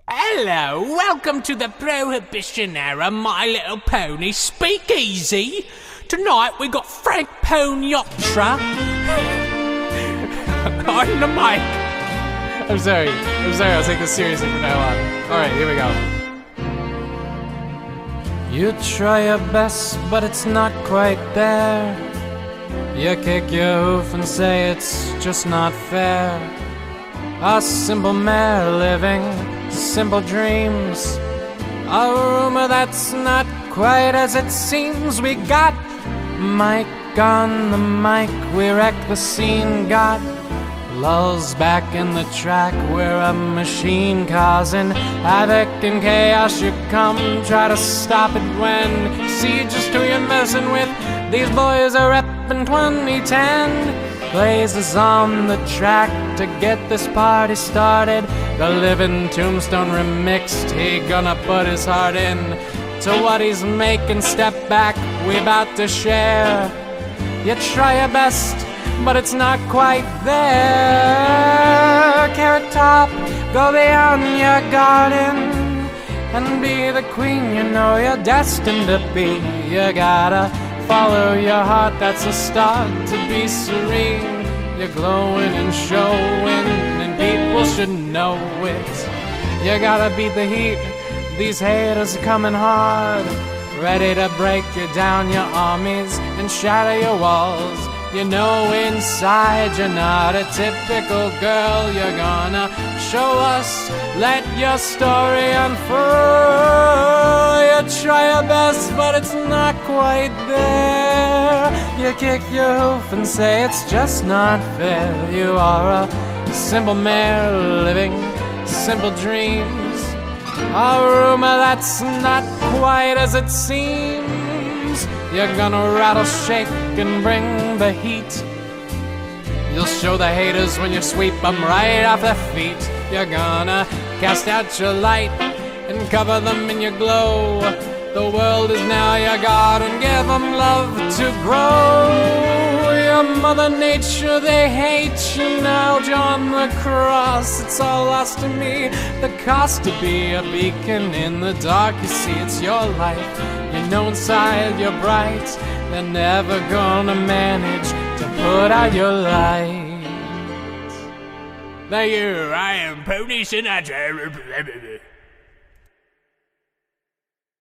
Hello, welcome to the Prohibition Era My Little Pony Speakeasy. Tonight we got Frank Ponyotra on the mic. I'm sorry, I'll take this seriously from now on. Alright, here we go. You try your best, but it's not quite there. You kick your hoof and say it's just not fair. A simple mare living simple dreams, a rumor that's not quite as it seems. We got Mike on the mic, we wreck the scene. Got lulls back in the track, we're a machine causing havoc and chaos. You come try to stop it when you see just who you're messing with. These boys are reppin' 2010. Blazes on the track to get this party started. The Living Tombstone remixed, he gonna put his heart in to what he's making. Step back, we about to share. You try your best, but it's not quite there. Carrot Top, go beyond your garden and be the queen you know you're destined to be. You gotta follow your heart, that's a start to be serene. You're glowing and showing, and people should know it. You gotta beat the heat, these haters are coming hard, ready to break you down, your armies, and shatter your walls. You know inside you're not a typical girl. You're gonna show us, let your story unfold. You try your best, but it's not quite there. You kick your hoof and say it's just not fair. You are a simple mare living simple dreams, a rumor that's not quite as it seems. You're gonna rattle, shake, and bring the heat. You'll show the haters when you sweep them right off their feet. You're gonna cast out your light and cover them in your glow. The world is now your garden, give them love to grow. Your Mother Nature, they hate you now, John the Cross. It's all lost to me, the cost to be a beacon in the dark. You see, it's your life, you know inside you're bright. They're never gonna manage to put out your light. Thank you, I am Pony Sinatra.